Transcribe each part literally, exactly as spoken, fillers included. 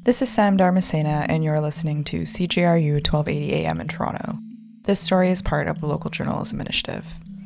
This is Sam Dharmasena, and you're listening to C J R U twelve eighty A M in Toronto. This story is part of the Local Journalism Initiative.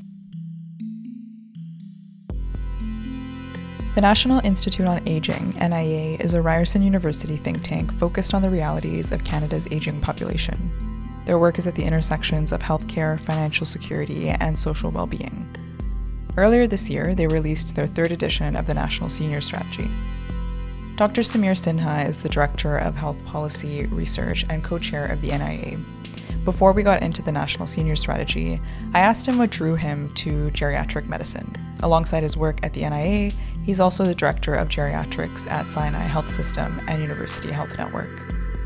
The National Institute on Aging, N I A, is a Ryerson University think tank focused on the realities of Canada's aging population. Their work is at the intersections of healthcare, financial security, and social well-being. Earlier this year, they released their third edition of the National Senior Strategy. Doctor Samir Sinha is the Director of Health Policy Research and co-chair of the N I A. Before we got into the National Senior Strategy, I asked him what drew him to geriatric medicine. Alongside his work at the N I A, he's also the Director of Geriatrics at Sinai Health System and University Health Network.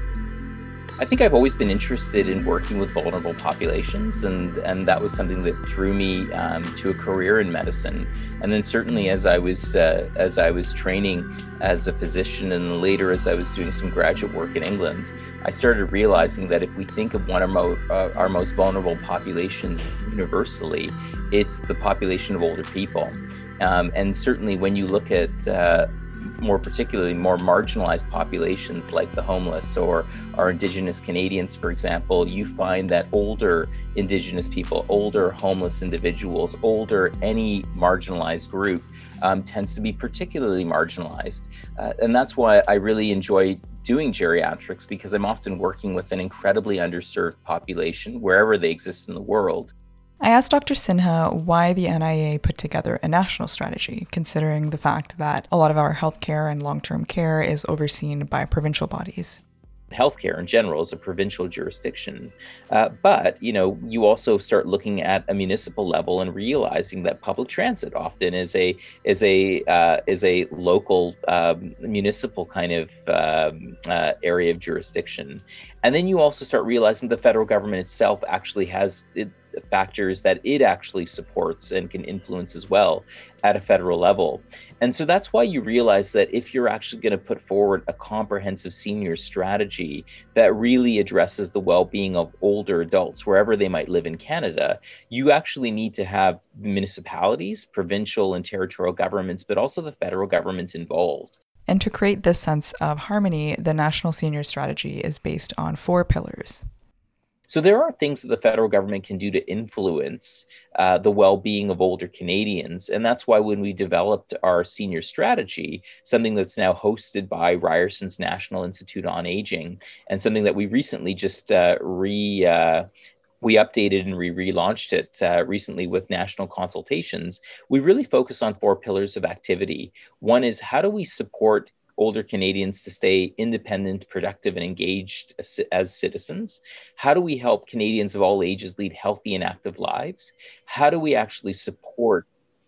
I think I've always been interested in working with vulnerable populations, and, and that was something that drew me um, to a career in medicine. And then certainly as I was uh, as I was training as a physician, and later as I was doing some graduate work in England, I started realizing that if we think of one of mo- uh, our most vulnerable populations universally, it's the population of older people. Um, and certainly when you look at uh, more particularly more marginalized populations like the homeless or our Indigenous Canadians, for example, you find that older Indigenous people, older homeless individuals, older any marginalized group um, tends to be particularly marginalized. Uh, and that's why I really enjoy doing geriatrics, because I'm often working with an incredibly underserved population wherever they exist in the world. I asked Doctor Sinha why the N I A put together a national strategy, considering the fact that a lot of our healthcare and long-term care is overseen by provincial bodies. Healthcare in general is a provincial jurisdiction, uh, but you know you also start looking at a municipal level and realizing that public transit often is a is a uh, is a local um, municipal kind of um, uh, area of jurisdiction, and then you also start realizing the federal government itself actually has it, factors that it actually supports and can influence as well at a federal level. And so that's why you realize that if you're actually going to put forward a comprehensive senior strategy that really addresses the well-being of older adults wherever they might live in Canada, you actually need to have municipalities, provincial and territorial governments, but also the federal government involved. And to create this sense of harmony, the National Senior Strategy is based on four pillars. So there are things that the federal government can do to influence uh, the well-being of older Canadians. And that's why when we developed our senior strategy, something that's now hosted by Ryerson's National Institute on Aging, and something that we recently just uh, re uh, we updated and we relaunched it uh, recently with national consultations, we really focus on four pillars of activity. One is, how do we support older Canadians to stay independent, productive, and engaged as, as citizens? How do we help Canadians of all ages lead healthy and active lives? How do we actually support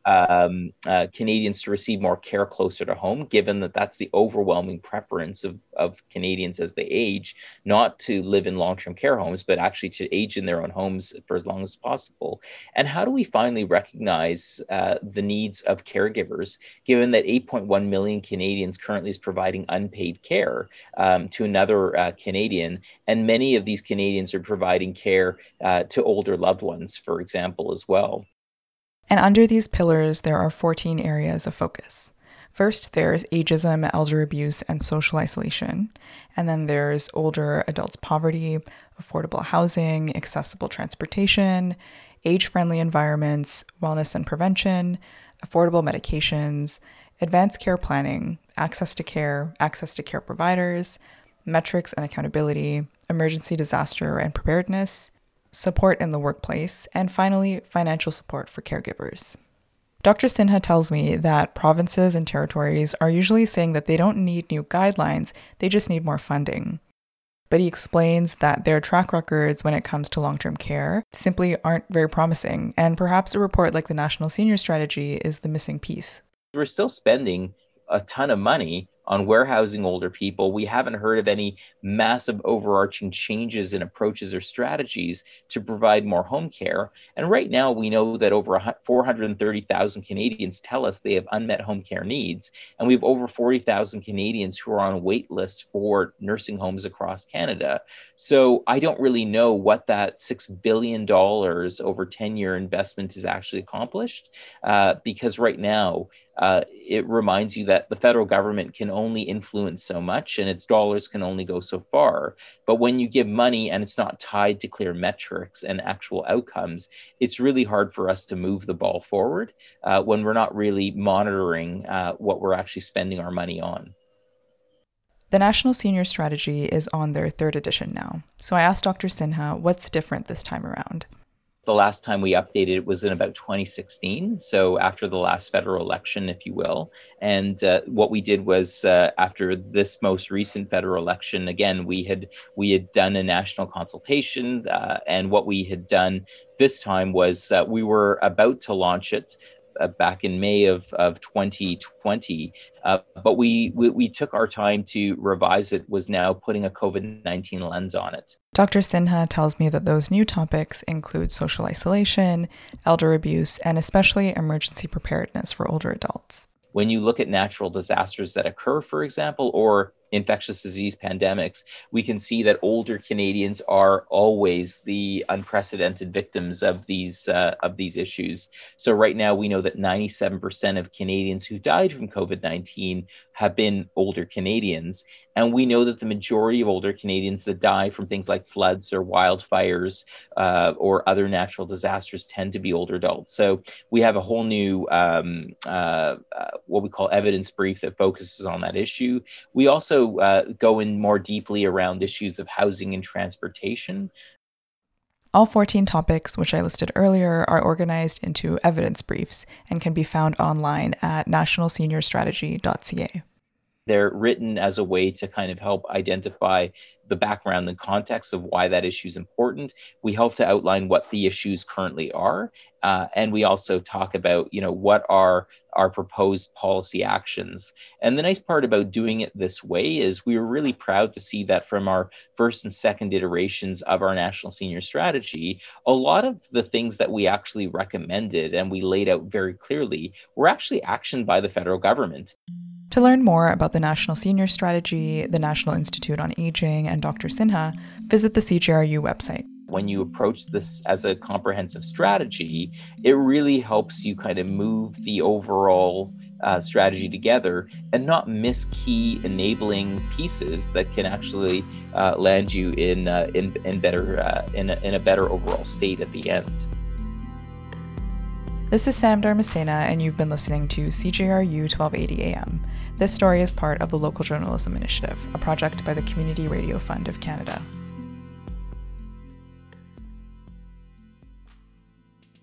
um, uh, Canadians to receive more care closer to home, given that that's the overwhelming preference of, of Canadians as they age, not to live in long-term care homes, but actually to age in their own homes for as long as possible? And how do we finally recognize uh, the needs of caregivers, given that eight point one million Canadians currently is providing unpaid care um, to another uh, Canadian, and many of these Canadians are providing care uh, to older loved ones, for example, as well. And under these pillars, there are fourteen areas of focus. First, there's ageism, elder abuse, and social isolation. And then there's older adults' poverty, affordable housing, accessible transportation, age-friendly environments, wellness and prevention, affordable medications, advanced care planning, access to care, access to care providers, metrics and accountability, emergency disaster and preparedness, support in the workplace, and finally, financial support for caregivers. Doctor Sinha tells me that provinces and territories are usually saying that they don't need new guidelines, they just need more funding. But he explains that their track records when it comes to long-term care simply aren't very promising, and perhaps a report like the National Senior Strategy is the missing piece. We're still spending a ton of money on warehousing older people. We haven't heard of any massive overarching changes in approaches or strategies to provide more home care. And right now, we know that over four hundred thirty thousand Canadians tell us they have unmet home care needs. And we have over forty thousand Canadians who are on wait lists for nursing homes across Canada. So I don't really know what that six billion dollars over ten-year investment has actually accomplished, uh, because right now, uh, it reminds you that the federal government can only influence so much and its dollars can only go so far. But when you give money and it's not tied to clear metrics and actual outcomes, it's really hard for us to move the ball forward uh, when we're not really monitoring uh, what we're actually spending our money on. The National Senior Strategy is on their third edition now. So I asked Doctor Sinha what's different this time around. The last time we updated it was in about twenty sixteen, so after the last federal election, if you will. And uh, what we did was uh, after this most recent federal election, again, we had we had done a national consultation, uh, and what we had done this time was uh, we were about to launch it Uh, back in May of, of twenty twenty, uh, but we, we we took our time to revise it, was now putting a COVID nineteen lens on it. Doctor Sinha tells me that those new topics include social isolation, elder abuse, and especially emergency preparedness for older adults. When you look at natural disasters that occur, for example, or infectious disease pandemics, we can see that older Canadians are always the unprecedented victims of these uh, of these issues. So right now, we know that ninety-seven percent of Canadians who died from COVID nineteen have been older Canadians. And we know that the majority of older Canadians that die from things like floods or wildfires uh, or other natural disasters tend to be older adults. So we have a whole new um, uh, uh, what we call evidence brief that focuses on that issue. We also Uh, go in more deeply around issues of housing and transportation. All fourteen topics, which I listed earlier, are organized into evidence briefs and can be found online at national senior strategy dot c a. They're written as a way to kind of help identify the background and context of why that issue is important. We help to outline what the issues currently are. Uh, and we also talk about, you know, what are our proposed policy actions. And the nice part about doing it this way is we were really proud to see that from our first and second iterations of our National Senior Strategy, a lot of the things that we actually recommended and we laid out very clearly were actually actioned by the federal government. To learn more about the National Senior Strategy, the National Institute on Aging, and Doctor Sinha, visit the C J R U website. When you approach this as a comprehensive strategy, it really helps you kind of move the overall uh, strategy together and not miss key enabling pieces that can actually uh, land you in uh, in in better uh, in a, in a better overall state at the end. This is Sam Dharmasena, and you've been listening to C J R U twelve eighty A M. This story is part of the Local Journalism Initiative, a project by the Community Radio Fund of Canada.